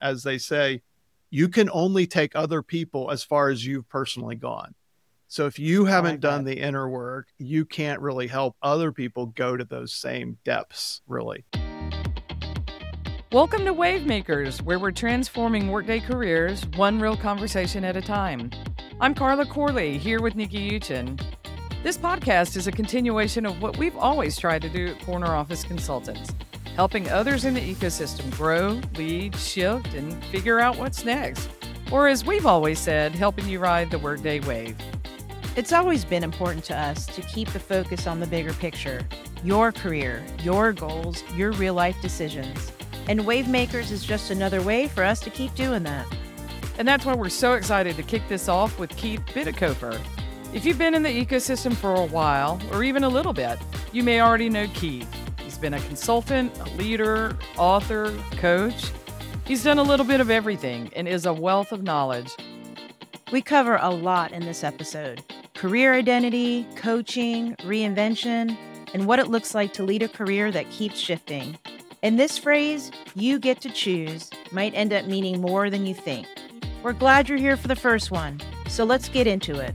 as they say, you can only take other people as far as you've personally gone. So if you haven't done the inner work, you can't really help other people go to those same depths, really. Welcome to Wavemakers, where we're transforming Workday careers one real conversation at a time. I'm Carla Corley, here with Nikki Uchin. This podcast is a continuation of what we've always tried to do at Corner Office Consultants, helping others in the ecosystem grow, lead, shift, and figure out what's next. Or as we've always said, helping you ride the Workday wave. It's always been important to us to keep the focus on the bigger picture, your career, your goals, your real-life decisions. And Wavemakers is just another way for us to keep doing that. And that's why we're so excited to kick this off with Keith Bitecofer. If you've been in the ecosystem for a while, or even a little bit, you may already know Keith. He's been a consultant, a leader, author, coach. He's done a little bit of everything and is a wealth of knowledge. We cover a lot in this episode: career identity, coaching, reinvention, and what it looks like to lead a career that keeps shifting. And this phrase, "you get to choose," might end up meaning more than you think. We're glad you're here for the first one, so let's get into it.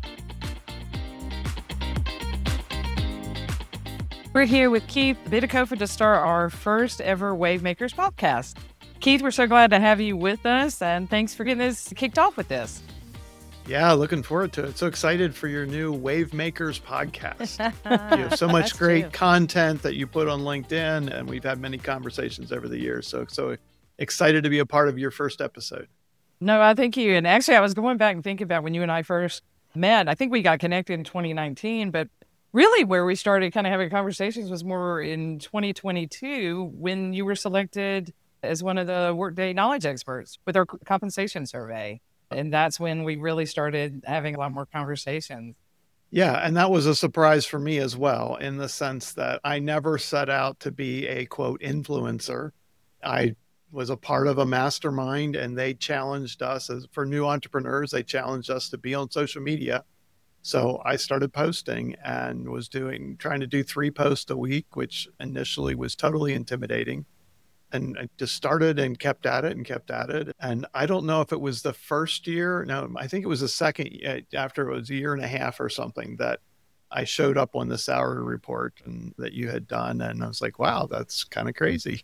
We're here with Keith Bitecofer to start our first ever Wavemakers podcast. Keith, we're so glad to have you with us, and thanks for getting this kicked off with this. Yeah, looking forward to it. So excited for your new Wavemakers podcast. You have so much great content that you put on LinkedIn, and we've had many conversations over the years. So excited to be a part of your first episode. No, I thank you. And actually, I was going back and thinking about when you and I first met. I think we got connected in 2019, but really where we started kind of having conversations was more in 2022 when you were selected as one of the Workday knowledge experts with our compensation survey. And that's when we really started having a lot more conversations. Yeah, and that was a surprise for me as well, in the sense that I never set out to be a, quote, influencer. I was a part of a mastermind, and they challenged us for new entrepreneurs. They challenged us to be on social media. So I started posting and was trying to do 3 posts a week, which initially was totally intimidating. And I just started and kept at it. And I don't know if it was the first year. No, I think it was the second, after it was a year and a half or something, that I showed up on the salary report and that you had done. And I was like, wow, that's kind of crazy.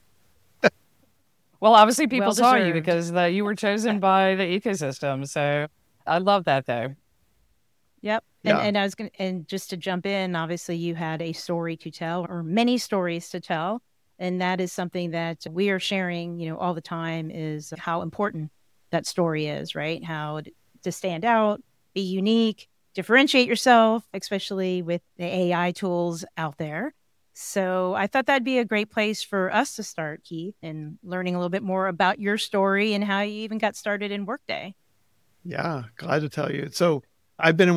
Well, obviously people saw you because you were chosen by the ecosystem. So I love that, though. Yep. Yeah. And just to jump in, obviously you had a story to tell, or many stories to tell. And that is something that we are sharing, all the time, is how important that story is, right? How to stand out, be unique, differentiate yourself, especially with the AI tools out there. So I thought that'd be a great place for us to start, Keith, and learning a little bit more about your story and how you even got started in Workday. Yeah, glad to tell you. So I've been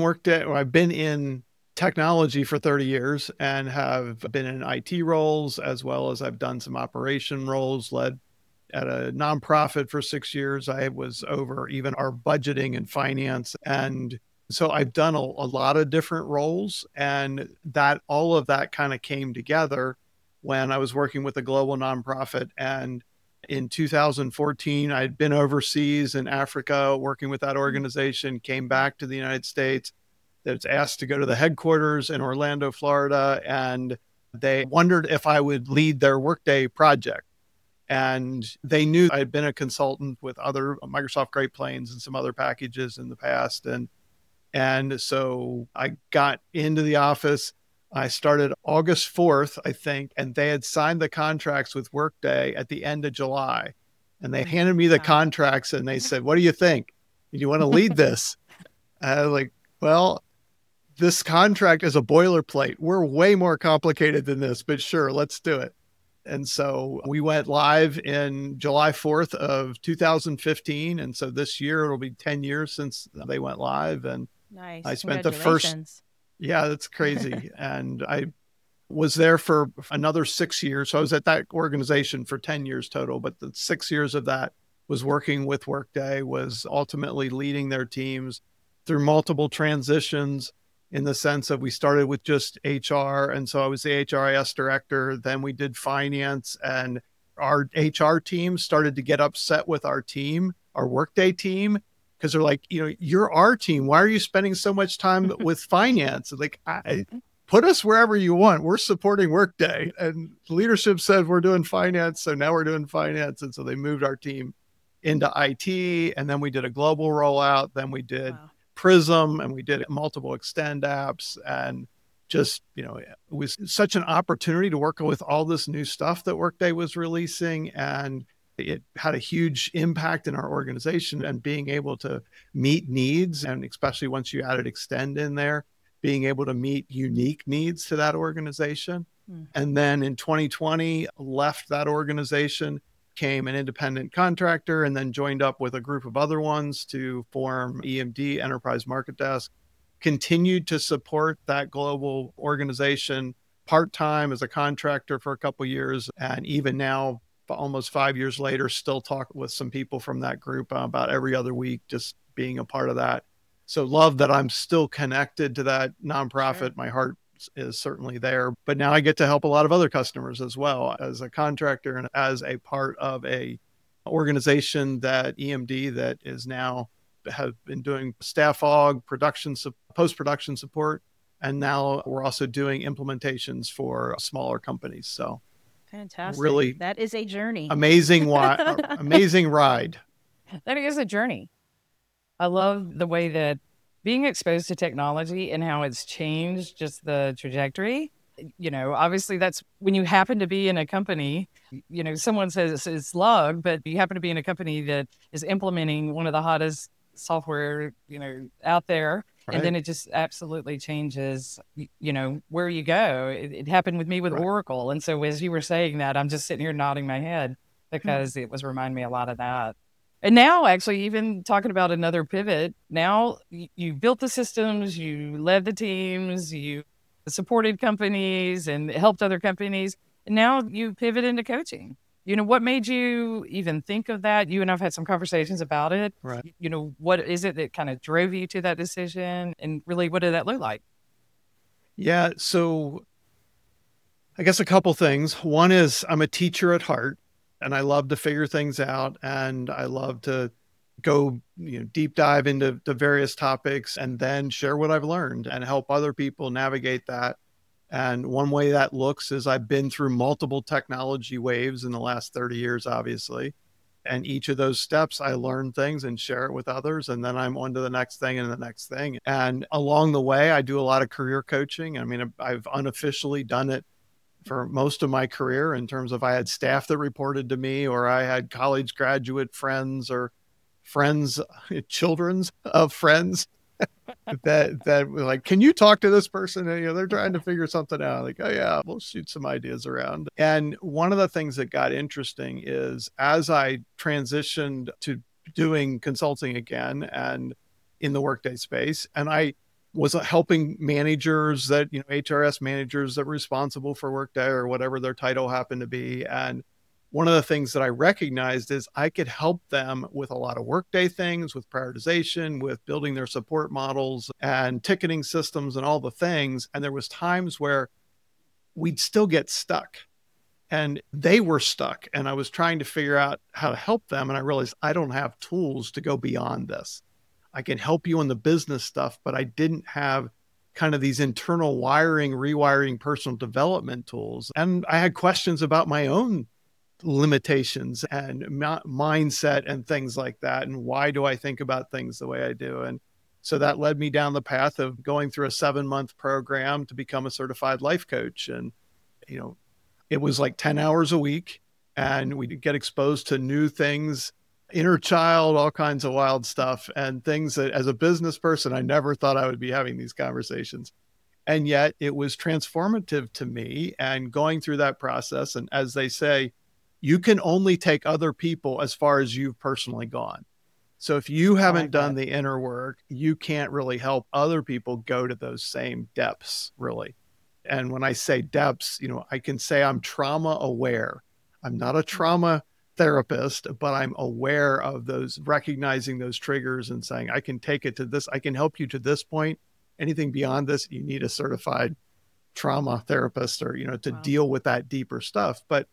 in technology for 30 years and have been in IT roles, as well as I've done some operation roles, led at a nonprofit for 6 years. I was over even our budgeting and finance. And so I've done a lot of different roles, and all of that kind of came together when I was working with a global nonprofit. And in 2014, I'd been overseas in Africa working with that organization, came back to the United States. That's asked to go to the headquarters in Orlando, Florida, and they wondered if I would lead their Workday project. And they knew I'd been a consultant with other Microsoft Great Plains and some other packages in the past. And so I got into the office. I started August 4th, I think, and they had signed the contracts with Workday at the end of July. And they handed me the contracts and they said, "What do you think? Do you want to lead this?" And I was like, "Well, this contract is a boilerplate. We're way more complicated than this, but sure, let's do it." And so we went live in July 4th of 2015. And so this year it'll be 10 years since they went live. And nice. I spent yeah, that's crazy. And I was there for another 6 years. So I was at that organization for 10 years total, but the 6 years of that was working with Workday, was ultimately leading their teams through multiple transitions, in the sense of we started with just HR. And so I was the HRIS director. Then we did finance, and our HR team started to get upset with our team, our Workday team, because they're like, you're our team. Why are you spending so much time with finance? Like, put us wherever you want. We're supporting Workday. And leadership said we're doing finance. So now we're doing finance. And so they moved our team into IT. And then we did a global rollout. Then we did Prism, and we did multiple Extend apps. And just, it was such an opportunity to work with all this new stuff that Workday was releasing. And it had a huge impact in our organization, and being able to meet needs, and especially once you added Extend in there, being able to meet unique needs to that organization. And then in 2020, left that organization, became an independent contractor, and then joined up with a group of other ones to form EMD, Enterprise Market Desk. Continued to support that global organization part-time as a contractor for a couple of years. And even now, almost 5 years later, still talk with some people from that group about every other week, just being a part of that. So love that I'm still connected to that nonprofit. Sure. My heart is certainly there, but now I get to help a lot of other customers as well as a contractor and as a part of a organization that EMD that is now have been doing staff aug, post-production support. And now we're also doing implementations for smaller companies. So fantastic. Really, that is a journey. Amazing ride. That is a journey. I love the way that being exposed to technology and how it's changed just the trajectory. Obviously that's when you happen to be in a company, someone says it's slug, but you happen to be in a company that is implementing one of the hottest software, out there. Right. And then it just absolutely changes, where you go. It happened with me with Oracle. And so as you were saying that, I'm just sitting here nodding my head because it was reminding me a lot of that. And now actually even talking about another pivot, now you built the systems, you led the teams, you supported companies and helped other companies. And now you pivot into coaching. What made you even think of that? You and I've had some conversations about it. Right. What is it that kind of drove you to that decision? And really, what did that look like? Yeah. So I guess a couple things. One is I'm a teacher at heart, and I love to figure things out, and I love to go deep dive into the various topics and then share what I've learned and help other people navigate that. And one way that looks is I've been through multiple technology waves in the last 30 years, obviously. And each of those steps, I learn things and share it with others. And then I'm on to the next thing and the next thing. And along the way, I do a lot of career coaching. I mean, I've unofficially done it for most of my career in terms of I had staff that reported to me, or I had college graduate friends or friends, children's of friends that were like, can you talk to this person? And, they're trying to figure something out. Like, oh yeah, we'll shoot some ideas around. And one of the things that got interesting is as I transitioned to doing consulting again and in the Workday space, and I was helping managers that, HRS managers that were responsible for Workday or whatever their title happened to be. And one of the things that I recognized is I could help them with a lot of Workday things, with prioritization, with building their support models and ticketing systems and all the things. And there was times where we'd still get stuck and they were stuck. And I was trying to figure out how to help them. And I realized I don't have tools to go beyond this. I can help you on the business stuff, but I didn't have kind of these internal rewiring, personal development tools. And I had questions about my own limitations and mindset and things like that. And why do I think about things the way I do? And so that led me down the path of going through a 7-month program to become a certified life coach. And, it was like 10 hours a week and we'd get exposed to new things, inner child, all kinds of wild stuff and things that as a business person, I never thought I would be having these conversations. And yet it was transformative to me and going through that process. And as they say, you can only take other people as far as you've personally gone. So if you haven't done the inner work, you can't really help other people go to those same depths, really. And when I say depths, I can say I'm trauma aware. I'm not a trauma therapist, but I'm aware of those, recognizing those triggers and saying, I can take it to this. I can help you to this point. Anything beyond this, you need a certified trauma therapist or, to deal with that deeper stuff. But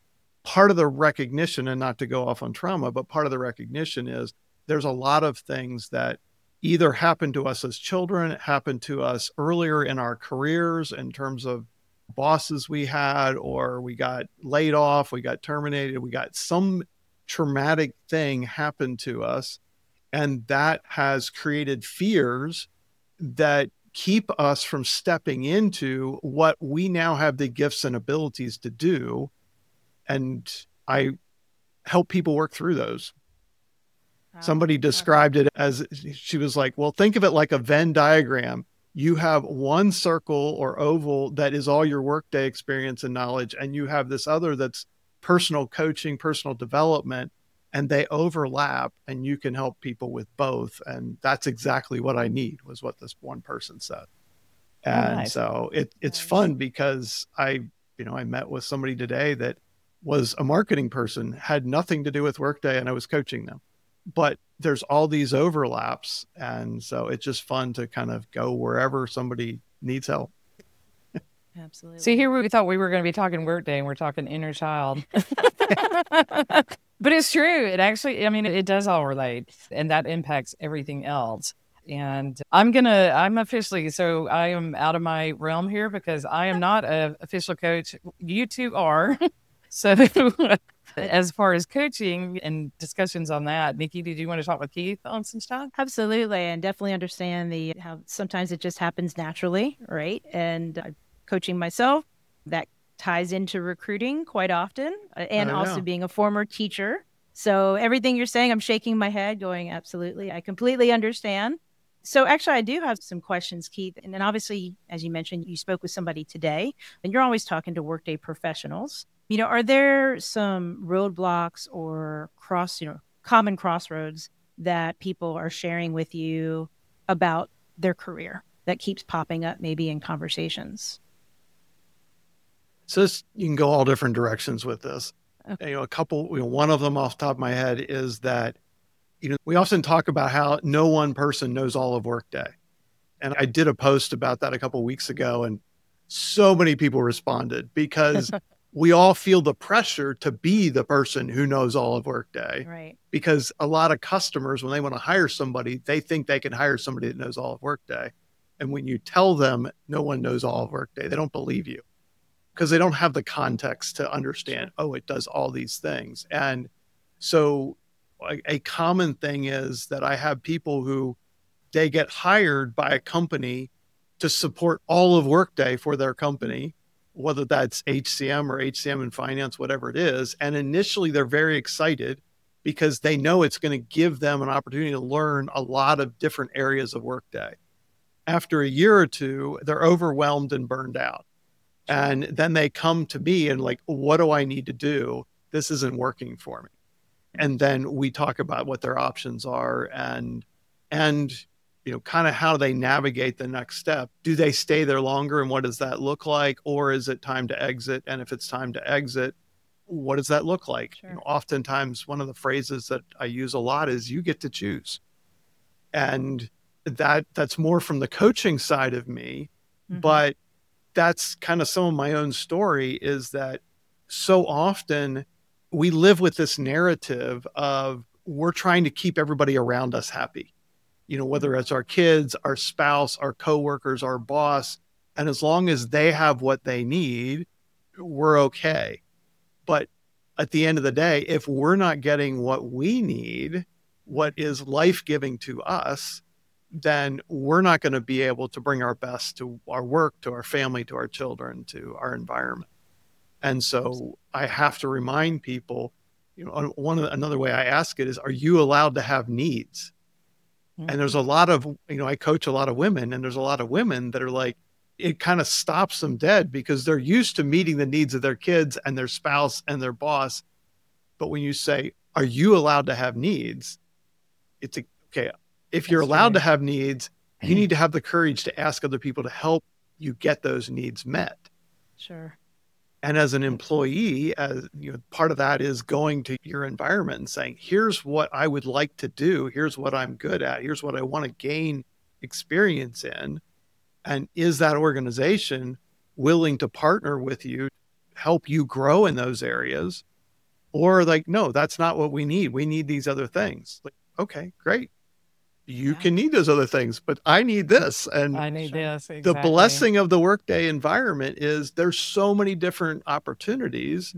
part of the recognition, and not to go off on trauma, but part of the recognition is there's a lot of things that either happened to us as children, happened to us earlier in our careers in terms of bosses we had, or we got laid off, we got terminated, we got some traumatic thing happened to us. And that has created fears that keep us from stepping into what we now have the gifts and abilities to do. And I help people work through those. Somebody described it as, she was like, well, think of it like a Venn diagram. You have one circle or oval that is all your workday experience and knowledge, and you have this other that's personal coaching, personal development, and they overlap, and you can help people with both. And that's exactly what I need, was what this one person said. And nice. So it's fun because I met with somebody today that was a marketing person, had nothing to do with Workday, and I was coaching them. But there's all these overlaps. And so it's just fun to kind of go wherever somebody needs help. Absolutely. See, here we thought we were going to be talking Workday, and we're talking inner child. But it's true. It actually, I mean, it does all relate, and that impacts everything else. And I'm officially, so I am out of my realm here because I am not an official coach. You two are. So as far as coaching and discussions on that, Nikki, did you want to talk with Keith on some stuff? Absolutely. And definitely understand how sometimes it just happens naturally, right? And coaching myself, that ties into recruiting quite often, and also being a former teacher. So everything you're saying, I'm shaking my head going, absolutely. I completely understand. So actually, I do have some questions, Keith. And then obviously, as you mentioned, you spoke with somebody today, and you're always talking to Workday professionals. Are there some roadblocks or common crossroads that people are sharing with you about their career that keeps popping up maybe in conversations? So you can go all different directions with this. Okay. A couple, one of them off the top of my head is that, we often talk about how no one person knows all of Workday. And I did a post about that a couple of weeks ago, and so many people responded because we all feel the pressure to be the person who knows all of Workday. Right. Because a lot of customers, when they want to hire somebody, they think they can hire somebody that knows all of Workday. And when you tell them no one knows all of Workday, they don't believe you because they don't have the context to understand, it does all these things. And so a common thing is that I have people who they get hired by a company to support all of Workday for their company, whether that's HCM or HCM and finance, whatever it is. And initially they're very excited because they know it's going to give them an opportunity to learn a lot of different areas of Workday. After a year or two, they're overwhelmed and burned out. And then they come to me and like, what do I need to do? This isn't working for me. And then we talk about what their options are and kind of how they navigate the next step. Do they stay there longer, and what does that look like? Or is it time to exit? And if it's time to exit, what does that look like? Sure. Oftentimes one of the phrases that I use a lot is you get to choose. And that's more from the coaching side of me, but that's kind of some of my own story, is that so often we live with this narrative of we're trying to keep everybody around us happy. Whether it's our kids, our spouse, our coworkers, our boss. And as long as they have what they need, we're okay. But at the end of the day, if we're not getting what we need, what is life-giving to us, then we're not going to be able to bring our best to our work, to our family, to our children, to our environment. And so I have to remind people, another way I ask it is, are you allowed to have needs? And there's a lot of, I coach a lot of women, and there's a lot of women that are like, it kind of stops them dead because they're used to meeting the needs of their kids and their spouse and their boss. But when you say, are you allowed to have needs? It's okay. If you're allowed to have needs, you need to have the courage to ask other people to help you get those needs met. Sure. And as an employee, part of that is going to your environment and saying, here's what I would like to do. Here's what I'm good at. Here's what I want to gain experience in. And is that organization willing to partner with you, help you grow in those areas? Or like, no, that's not what we need. We need these other things. Like, okay, great. You can need those other things, but I need this. And I need this. the Exactly. blessing of the Workday environment is there's so many different opportunities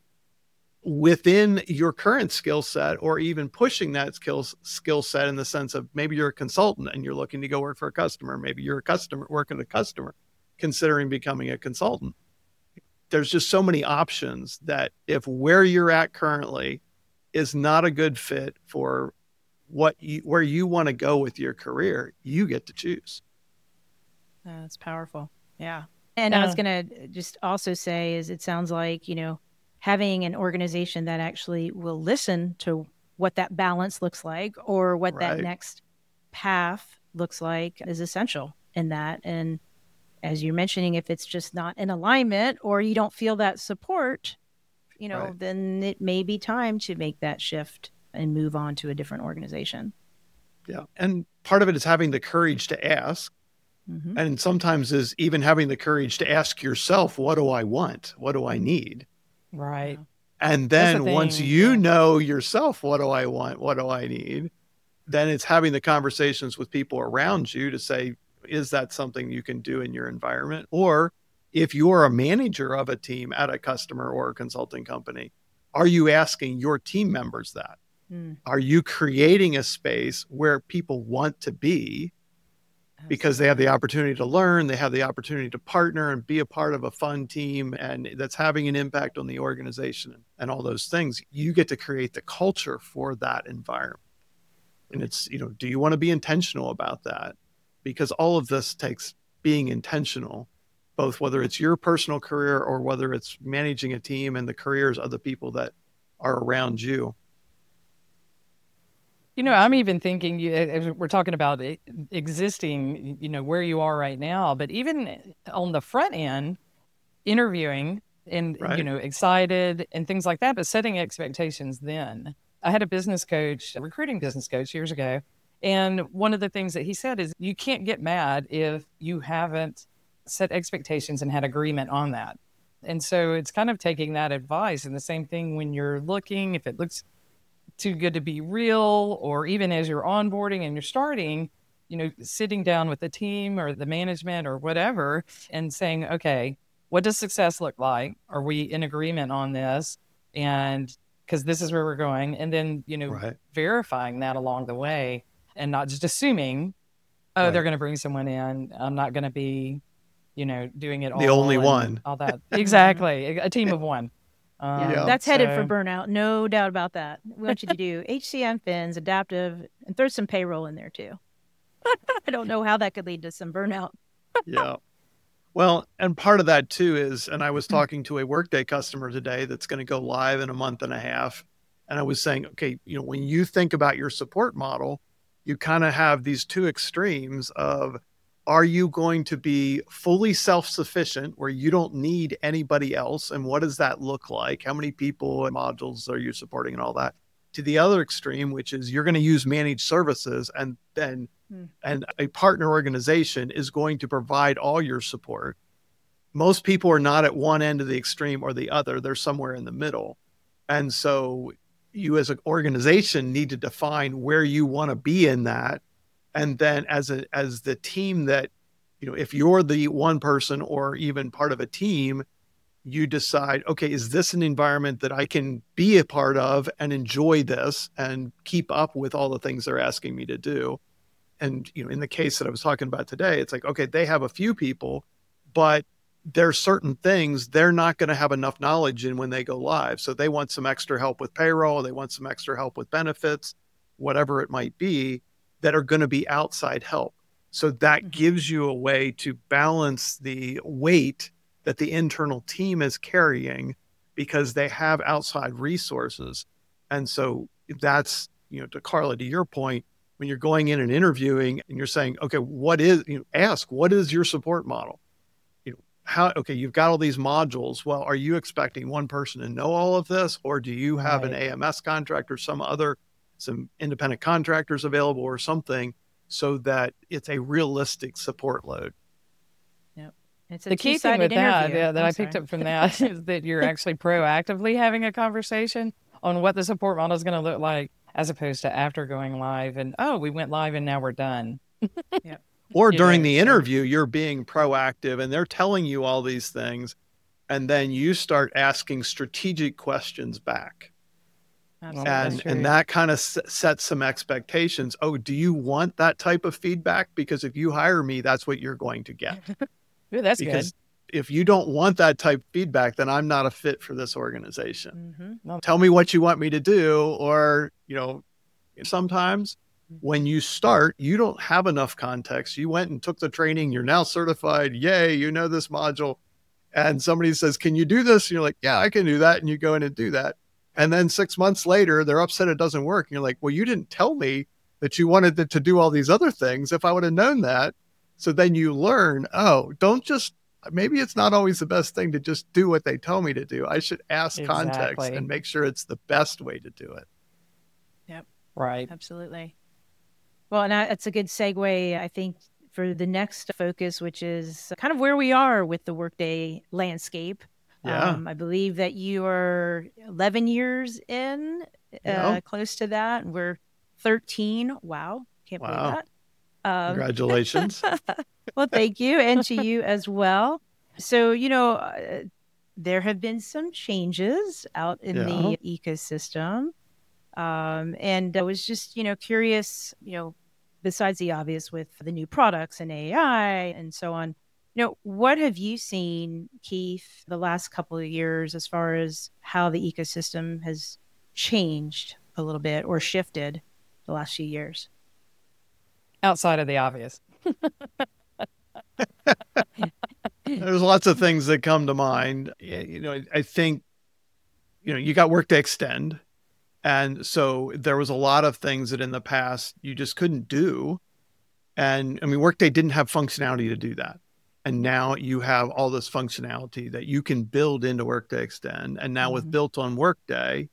within your current skill set, or even pushing that skill set in the sense of maybe you're a consultant and you're looking to go work for a customer. Maybe you're a customer working with a customer, considering becoming a consultant. There's just so many options that if where you're at currently is not a good fit for where you want to go with your career, you get to choose. That's powerful. Yeah. And I was going to just also say is it sounds like, having an organization that actually will listen to what that balance looks like or what that next path looks like is essential in that. And as you're mentioning, if it's just not in alignment or you don't feel that support, then it may be time to make that shift and move on to a different organization. Yeah. And part of it is having the courage to ask. And sometimes is even having the courage to ask yourself, what do I want? What do I need? Right. And then once you know yourself, what do I want? What do I need? Then it's having the conversations with people around you to say, is that something you can do in your environment? Or if you're a manager of a team at a customer or a consulting company, are you asking your team members that? Are you creating a space where people want to be because they have the opportunity to learn, they have the opportunity to partner and be a part of a fun team, and that's having an impact on the organization and all those things? You get to create the culture for that environment. And it's, do you want to be intentional about that? Because all of this takes being intentional, both whether it's your personal career or whether it's managing a team and the careers of the people that are around you. I'm even thinking, we're talking about existing, where you are right now, but even on the front end, interviewing and, excited and things like that, but setting expectations then. I had a recruiting business coach years ago. And one of the things that he said is you can't get mad if you haven't set expectations and had agreement on that. And so it's kind of taking that advice. And the same thing when you're looking, if it looks too good to be real, or even as you're onboarding and you're starting, sitting down with the team or the management or whatever and saying, okay, what does success look like? Are we in agreement on this? And because this is where we're going. And then, verifying that along the way and not just assuming, they're going to bring someone in. I'm not going to be, doing it all. The only one. All that. Exactly. A team of one. That's headed for burnout. No doubt about that. We want you to do HCM, Fins, Adaptive, and throw some payroll in there too. I don't know how that could lead to some burnout. Yeah. Well, and part of that too is, and I was talking to a Workday customer today that's going to go live in a month and a half. And I was saying, okay, when you think about your support model, you kind of have these two extremes of, are you going to be fully self-sufficient where you don't need anybody else? And what does that look like? How many people and modules are you supporting and all that? To the other extreme, which is you're going to use managed services, and then and a partner organization is going to provide all your support. Most people are not at one end of the extreme or the other. They're somewhere in the middle. And so you as an organization need to define where you want to be in that. And then as the team that, if you're the one person or even part of a team, you decide, okay, is this an environment that I can be a part of and enjoy this and keep up with all the things they're asking me to do? And, in the case that I was talking about today, it's like, okay, they have a few people, but there's certain things they're not going to have enough knowledge in when they go live. So they want some extra help with payroll. They want some extra help with benefits, whatever it might be, that are going to be outside help. So that gives you a way to balance the weight that the internal team is carrying because they have outside resources. And so that's, to Carla, to your point, when you're going in and interviewing and you're saying, okay, ask, what is your support model? You've got all these modules. Well, are you expecting one person to know all of this? Or do you have an AMS contract or some independent contractors available or something so that it's a realistic support load? Yep. It's the key thing with that I picked up from that is that you're actually proactively having a conversation on what the support model is going to look like, as opposed to after going live and, oh, we went live and now we're done. Yeah. Or during the interview, you're being proactive and they're telling you all these things. And then you start asking strategic questions back. And that kind of sets some expectations. Oh, do you want that type of feedback? Because if you hire me, that's what you're going to get. Ooh, that's because good. If you don't want that type of feedback, then I'm not a fit for this organization. Tell me what you want me to do. Or, sometimes when you start, you don't have enough context. You went and took the training. You're now certified. Yay, you know this module. And somebody says, can you do this? And you're like, yeah, I can do that. And you go in and do that. And then 6 months later, they're upset it doesn't work. And you're like, well, you didn't tell me that you wanted to do all these other things. If I would have known that. So then you learn, maybe it's not always the best thing to just do what they tell me to do. I should ask context and make sure it's the best way to do it. Yep. Right. Absolutely. Well, and that's a good segue, I think, for the next focus, which is kind of where we are with the Workday landscape. Yeah. I believe that you are 11 years in, close to that. And we're 13. Wow. Can't believe that. Congratulations. Well, thank you. And to you as well. So, there have been some changes out in the ecosystem. And I was just, curious, besides the obvious with the new products and AI and so on, what have you seen, Keith, the last couple of years as far as how the ecosystem has changed a little bit or shifted the last few years? Outside of the obvious. There's lots of things that come to mind. I think, you got Workday Extend. And so there was a lot of things that in the past you just couldn't do. And Workday didn't have functionality to do that. And now you have all this functionality that you can build into Workday Extend. And now with Built on Workday,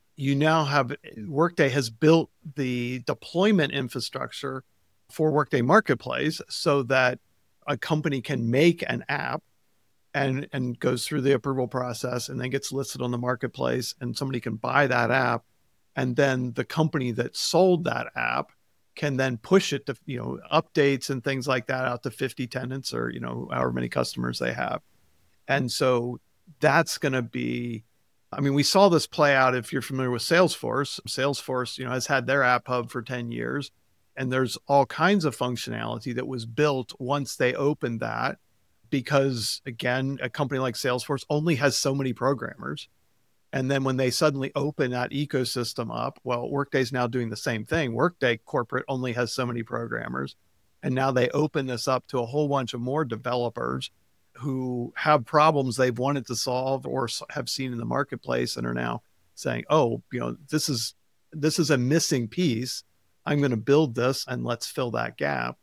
Workday has built the deployment infrastructure for Workday Marketplace so that a company can make an app and goes through the approval process and then gets listed on the marketplace and somebody can buy that app. And then the company that sold that app can then push it to, updates and things like that out to 50 tenants or, however many customers they have. And so that's going to be, we saw this play out if you're familiar with Salesforce. Salesforce, has had their app hub for 10 years and there's all kinds of functionality that was built once they opened that because again, a company like Salesforce only has so many programmers. And then when they suddenly open that ecosystem up, well, Workday's now doing the same thing. Workday corporate only has so many programmers. And now they open this up to a whole bunch of more developers who have problems they've wanted to solve or have seen in the marketplace and are now saying, oh, this is a missing piece. I'm going to build this and let's fill that gap.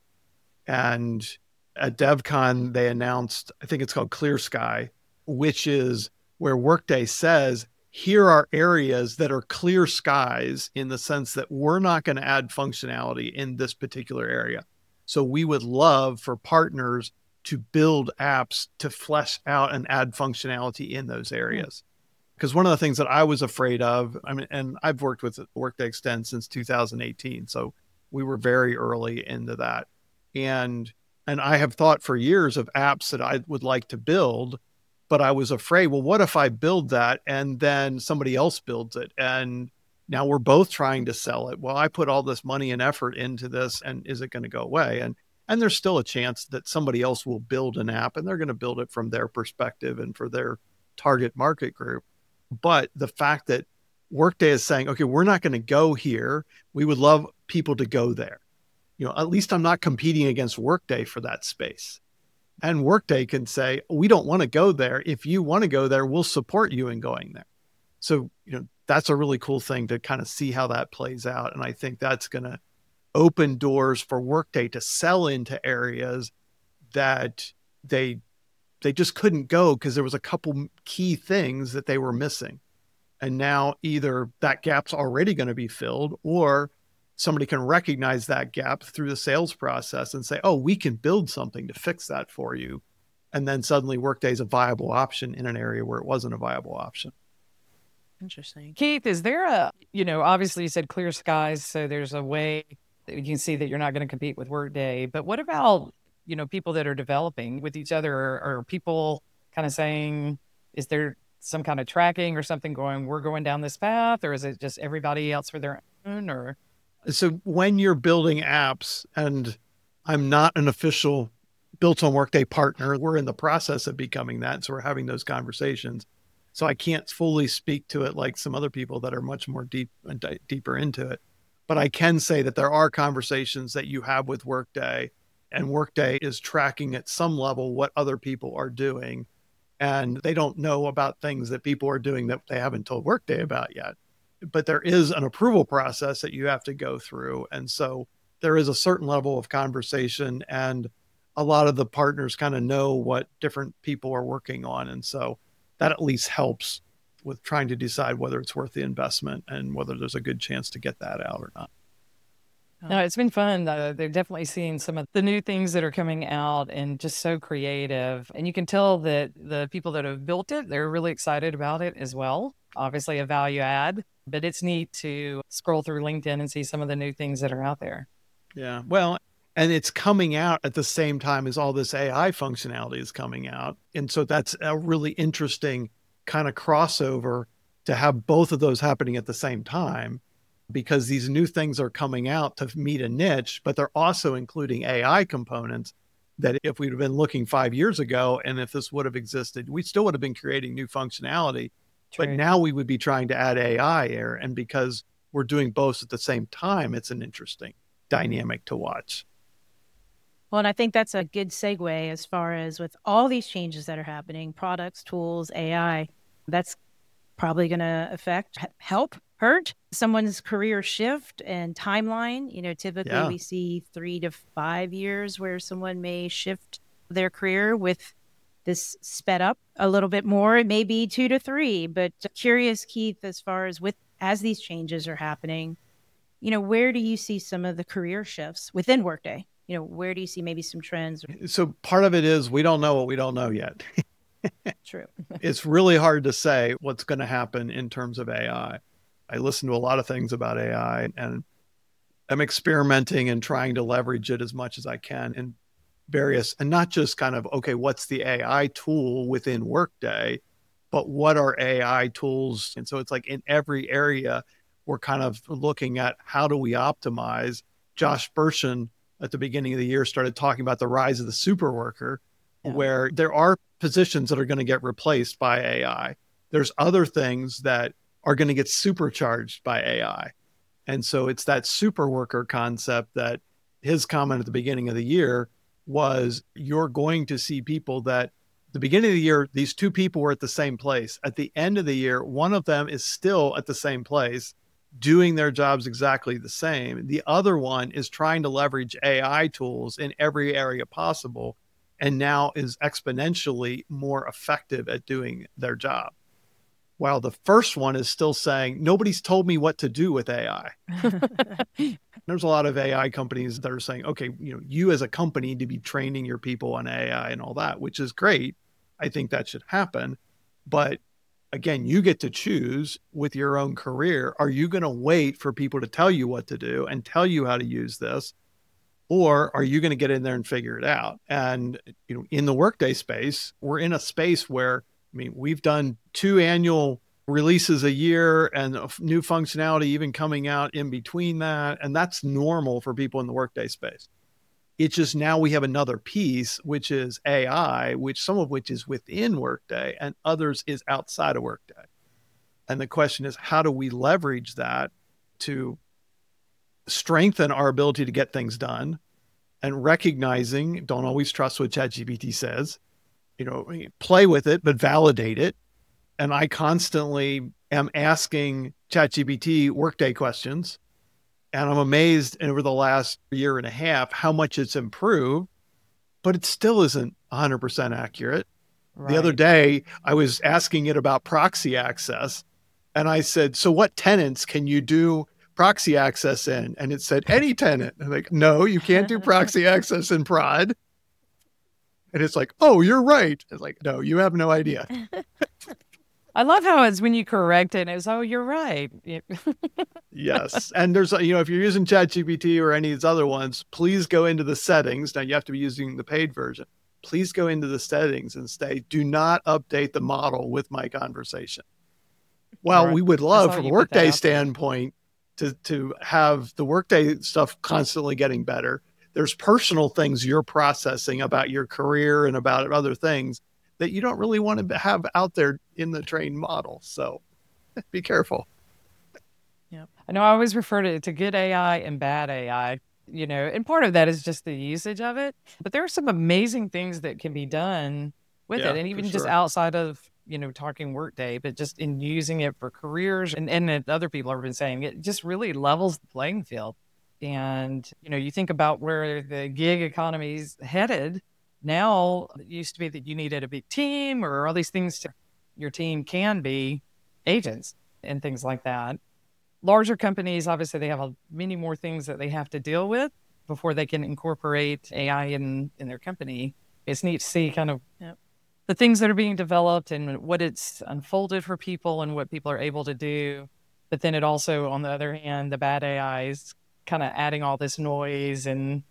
And at DevCon, they announced, I think it's called Clear Sky, which is where Workday says, here are areas that are clear skies in the sense that we're not going to add functionality in this particular area. So we would love for partners to build apps to flesh out and add functionality in those areas. Because one of the things that I was afraid of, and I've worked with Workday Extend since 2018. So we were very early into that. And I have thought for years of apps that I would like to build, but I was afraid, well, what if I build that and then somebody else builds it? And now we're both trying to sell it. Well, I put all this money and effort into this and is it going to go away? And there's still a chance that somebody else will build an app and they're going to build it from their perspective and for their target market group. But the fact that Workday is saying, okay, we're not going to go here. We would love people to go there. At least I'm not competing against Workday for that space. And Workday can say, we don't want to go there. If you want to go there, we'll support you in going there. So, that's a really cool thing to kind of see how that plays out. And I think that's going to open doors for Workday to sell into areas that they just couldn't go because there was a couple key things that they were missing. And now either that gap's already going to be filled or somebody can recognize that gap through the sales process and say, oh, we can build something to fix that for you. And then suddenly Workday is a viable option in an area where it wasn't a viable option. Interesting. Keith, is there obviously you said clear skies, so there's a way that you can see that you're not going to compete with Workday. But what about, people that are developing with each other? Or people kind of saying, is there some kind of tracking or something going, we're going down this path? Or is it just everybody else for their own? Or So when you're building apps, and I'm not an official Built on Workday partner, we're in the process of becoming that. So we're having those conversations. So I can't fully speak to it like some other people that are much more deeper into it. But I can say that there are conversations that you have with Workday, and Workday is tracking at some level what other people are doing. And they don't know about things that people are doing that they haven't told Workday about yet. But there is an approval process that you have to go through. And so there is a certain level of conversation, and a lot of the partners kind of know what different people are working on. And so that at least helps with trying to decide whether it's worth the investment and whether there's a good chance to get that out or not. No, it's been fun. They're definitely seeing some of the new things that are coming out and just so creative. And you can tell that the people that have built it, they're really excited about it as well. Obviously a value add, but it's neat to scroll through LinkedIn and see some of the new things that are out there. Yeah. Well, and it's coming out at the same time as all this AI functionality is coming out. And so that's a really interesting kind of crossover to have both of those happening at the same time, because these new things are coming out to meet a niche, but they're also including AI components that if we'd have been looking 5 years ago, and if this would have existed, we still would have been creating new functionality. True. But now we would be trying to add AI here. And because we're doing both at the same time, it's an interesting dynamic to watch. Well, and I think that's a good segue as far as with all these changes that are happening, products, tools, AI, that's probably going to hurt someone's career shift and timeline. Typically we see 3 to 5 years where someone may shift their career with this sped up a little bit more. It may be 2 to 3, but curious, Keith, as far as these changes are happening, where do you see some of the career shifts within Workday? Where do you see maybe some trends? So part of it is we don't know what we don't know yet. True. It's really hard to say what's going to happen in terms of AI. I listen to a lot of things about AI, and I'm experimenting and trying to leverage it as much as I can in various, and not just kind of, okay, what's the AI tool within Workday, but what are AI tools? And so it's like in every area, we're kind of looking at how do we optimize. Josh Bersin at the beginning of the year started talking about the rise of the super worker, where there are positions that are going to get replaced by AI. There's other things that are going to get supercharged by AI. And so it's that super worker concept that his comment at the beginning of the year was, you're going to see people that the beginning of the year, these two people were at the same place. At the end of the year, one of them is still at the same place, doing their jobs exactly the same. The other one is trying to leverage AI tools in every area possible, and now is exponentially more effective at doing their job. While the first one is still saying, nobody's told me what to do with AI. There's a lot of AI companies that are saying, okay, you as a company need to be training your people on AI and all that, which is great. I think that should happen. But again, you get to choose with your own career. Are you going to wait for people to tell you what to do and tell you how to use this? Or are you going to get in there and figure it out? And, in the Workday space, we're in a space where, we've done 2 annual releases a year and new functionality even coming out in between that. And that's normal for people in the Workday space. It's just now we have another piece, which is AI, some of which is within Workday and others is outside of Workday. And the question is, how do we leverage that to strengthen our ability to get things done, and recognizing, don't always trust what ChatGPT says, play with it, but validate it. And I constantly am asking ChatGPT Workday questions. And I'm amazed over the last year and a half how much it's improved, but it still isn't 100% accurate. Right. The other day, I was asking it about proxy access. And I said, so what tenants can you do proxy access in? And it said, any tenant. I'm like, no, you can't do proxy access in prod. And it's like, oh, you're right. It's like, no, you have no idea. I love how it's when you correct it, it's, oh, you're right. Yes. And there's, if you're using ChatGPT or any of these other ones, please go into the settings. Now you have to be using the paid version. Please go into the settings and say, do not update the model with my conversation. Well, Right. we would I love saw from a you put that Workday out there. standpoint to have the Workday stuff constantly getting better. There's personal things you're processing about your career and about other things that you don't really want to have out there in the trained model. So be careful. Yeah. I know I always refer to good AI and bad AI, and part of that is just the usage of it. But there are some amazing things that can be done with Yeah, it. And for even just sure. outside of, talking Workday, but just in using it for careers and that other people have been saying, it just really levels the playing field. And, you think about where the gig economy's headed. Now, it used to be that you needed a big team or all these things. Your team can be agents and things like that. Larger companies, obviously, they have many more things that they have to deal with before they can incorporate AI in their company. It's neat to see kind of the things that are being developed and what it's unfolded for people and what people are able to do. But then it also, on the other hand, the bad AI is kind of adding all this noise and,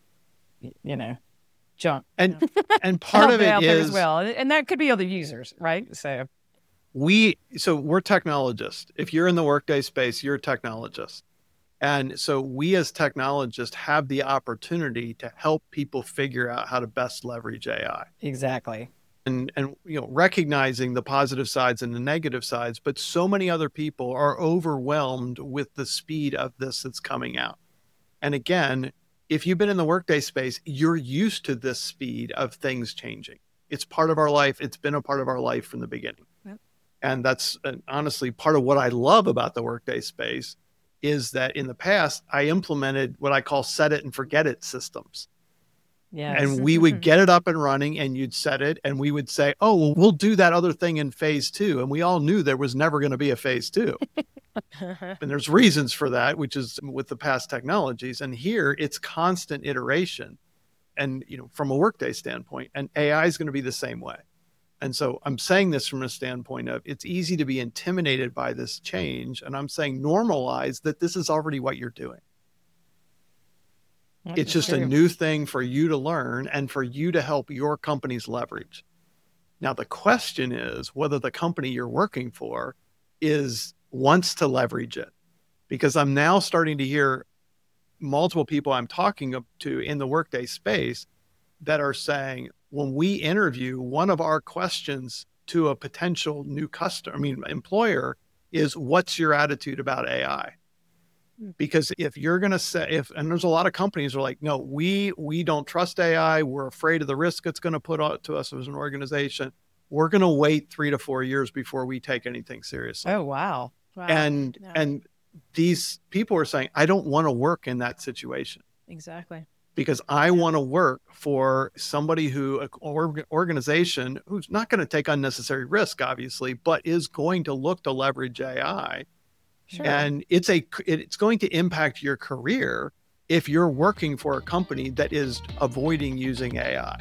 junk And part of it out there as is well. And that could be other users, right? So we're technologists. If you're in the Workday space, you're a technologist. And so we as technologists have the opportunity to help people figure out how to best leverage AI. exactly. And recognizing the positive sides and the negative sides, but so many other people are overwhelmed with the speed of this that's coming out. And again, if you've been in the Workday space, you're used to this speed of things changing. It's part of our life. It's been a part of our life from the beginning. Yep. And that's honestly part of what I love about the Workday space is that in the past, I implemented what I call set it and forget it systems. Yes. And we would get it up and running and you'd set it and we would say, oh, well, we'll do that other thing in phase 2. And we all knew there was never going to be a phase 2. And there's reasons for that, which is with the past technologies. And here it's constant iteration. And, from a Workday standpoint, and AI is going to be the same way. And so I'm saying this from a standpoint of it's easy to be intimidated by this change. And I'm saying normalize that this is already what you're doing. It's just a new thing for you to learn and for you to help your companies leverage. Now, the question is whether the company you're working for wants to leverage it. Because I'm now starting to hear multiple people I'm talking to in the Workday space that are saying, when we interview, one of our questions to a potential new employer is, what's your attitude about AI? Because if you're going to say, and there's a lot of companies are like, no, we don't trust AI. We're afraid of the risk it's going to put out to us as an organization. We're going to wait 3 to 4 years before we take anything seriously. Oh, wow. And these people are saying, I don't want to work in that situation. Exactly. Because I want to work for somebody organization who's not going to take unnecessary risk, obviously, but is going to look to leverage AI. Sure. And it's going to impact your career if you're working for a company that is avoiding using AI.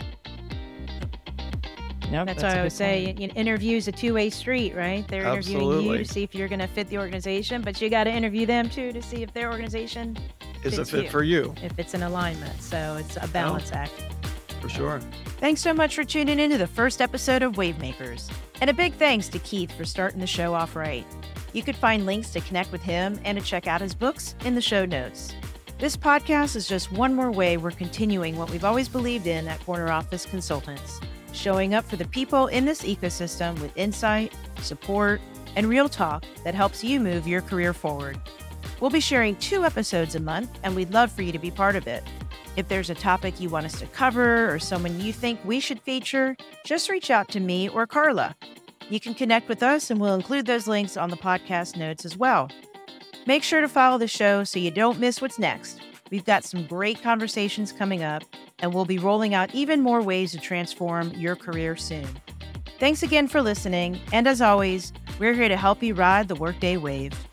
Nope, That's why I would say interview is a two-way street, right? They're interviewing you to see if you're going to fit the organization, but you got to interview them too to see if their organization is a fit you, for you. If it's an alignment. So it's a balance act. For sure. Thanks so much for tuning into the first episode of Wavemakers. And a big thanks to Keith for starting the show off right. You could find links to connect with him and to check out his books in the show notes. This podcast is just one more way we're continuing what we've always believed in at Corner Office Consultants, showing up for the people in this ecosystem with insight, support, and real talk that helps you move your career forward. We'll be sharing 2 episodes a month, and we'd love for you to be part of it. If there's a topic you want us to cover or someone you think we should feature, just reach out to me or Carla. You can connect with us, and we'll include those links on the podcast notes as well. Make sure to follow the show so you don't miss what's next. We've got some great conversations coming up, and we'll be rolling out even more ways to transform your career soon. Thanks again for listening, and as always, we're here to help you ride the Workday wave.